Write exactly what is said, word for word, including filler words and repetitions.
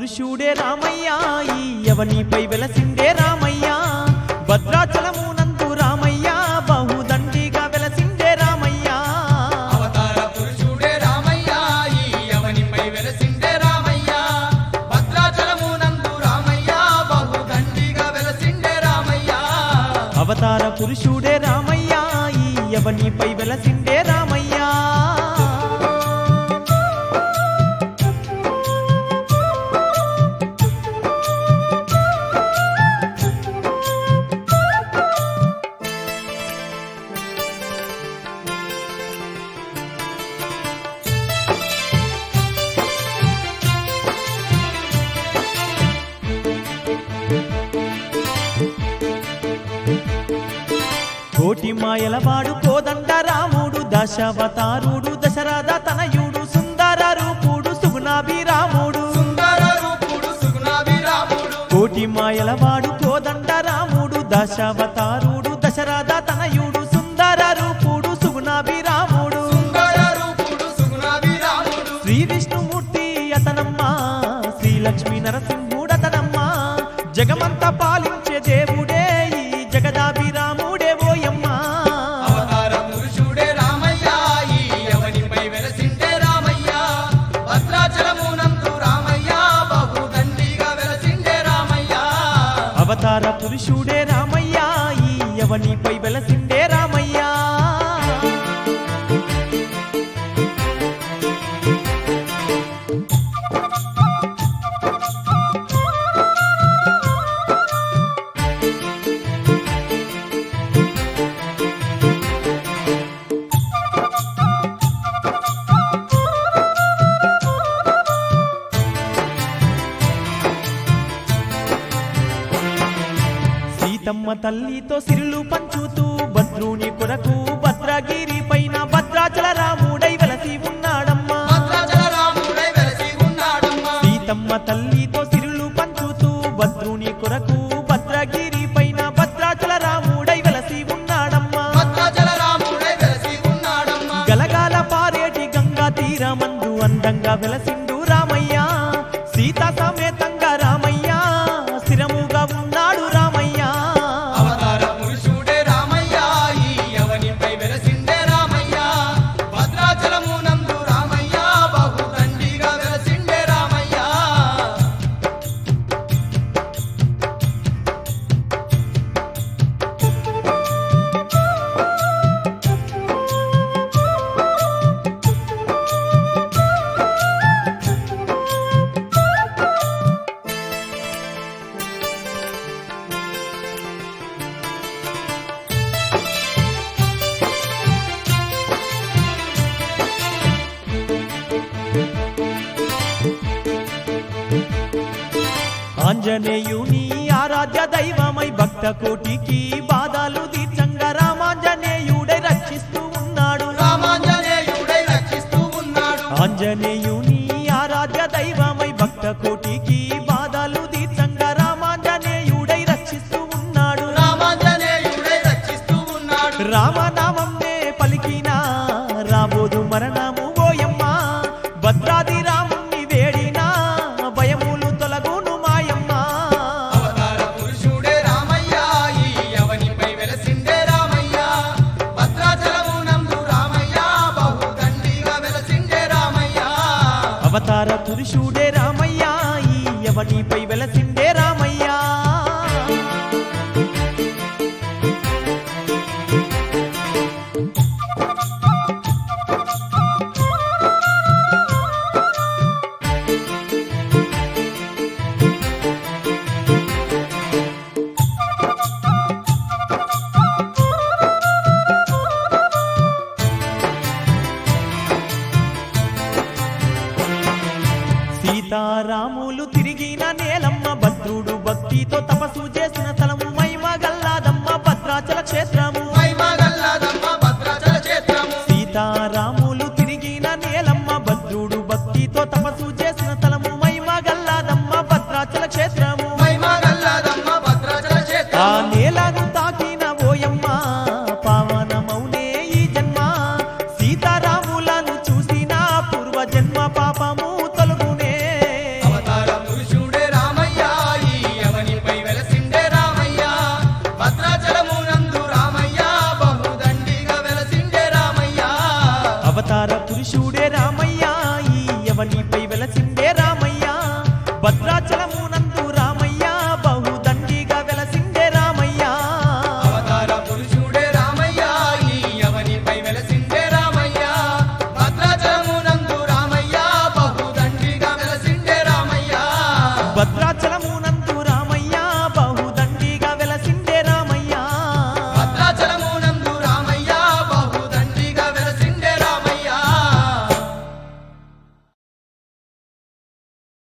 పురుషుడే రామయ్య ఈ యవనిపై వెలసిండే రామయ్య భద్రాచలమునందు రామయ్య బహుదండిగా వెలసిండే రామయ్య అవతార పురుషుడే రామయ్య ఈ యవనిపై వెలసిండే రామయ్య భద్రాచలమునందు రామయ్య బహుదండిగా వెలసిండే రామయ్య అవతార పురుషుడే రామయ్య ఈ యవనిపై వెలసిండే రామయ్య కోటి మాయలవాడు కోదండ రాముడు దశావతారుడు దశరథ తనయుడు సుందర రూపుడు సుగుణాభిరాముడు సుందర రూపుడు సుగుణాభిరాముడు కోటి మాయలవాడు కోదండ రాముడు దశావతారుడు దశరథ తనయుడు సుందర రూపుడు సుగుణాభిరాముడు సుందర రూపుడు సుగుణాభిరాముడు శ్రీ విష్ణుమూర్తి అతనమ్మ శ్రీ లక్ష్మీ నరసింహుడతనమ్మ జగమంతా పాలించే దేవుడే ఈ జగదాభిరాముడే ఓయమ్మ అవతార పురుషుడే రామయ్య ఈ యవనిపై వెలసిండే రామయ్య భద్రాచలమునందు రామయ్య బహుదండిగా వెలసిండే రామయ్య అవతార పురుషుడే రామయ్య ఈ యవనిపై వెలసిండే రామయ్య సీతమ్మ తల్లితో సిరులు పంచుతూ భద్రుని కొరకు భద్రగిరి పైన భద్రాచల రాముడై వెలసి ఉన్నాడమ్మా భద్రాచల రాముడై వెలసి ఉన్నాడమ్మా సీతమ్మ తల్లితో సిరులు పంచుతూ భద్రుని కొరకు భద్రగిరి పైన భద్రాచల రాముడై వెలసి ఉన్నాడమ్మా భద్రాచల రాముడై వెలసి ఉన్నాడమ్మా గలగాల పారేటి గంగా తీరమందు అందంగా వెలసిండు రామయ్య సీత సమేతంగా రామయ్య స్థిరముగా ఉన్నాడు రామయ్య అవతార పురుషుడే రామయ్య ఈ యవనిపై వెలసిండే రామయ్య భద్రాచలమునందు రామయ్య బహుదండిగా వెలసిండే రామయ్య ఆంజనేయుని ఆరాధ్య దైవమై భక్త కోటికి బాధలు తీర్చంగా రామాంజనేయుడై రక్షిస్తూ ఉన్నాడు రామాంజనేయుడై రక్షిస్తూ ఉన్నాడు ఆంజనేయుని ఆరాధ్య దైవమై భక్త కోటికి బాధలు తీర్చంగా రామాంజనేయుడై రక్షిస్తూ ఉన్నాడు రామాంజనేయుడై రక్షిస్తూ ఉన్నాడు రామ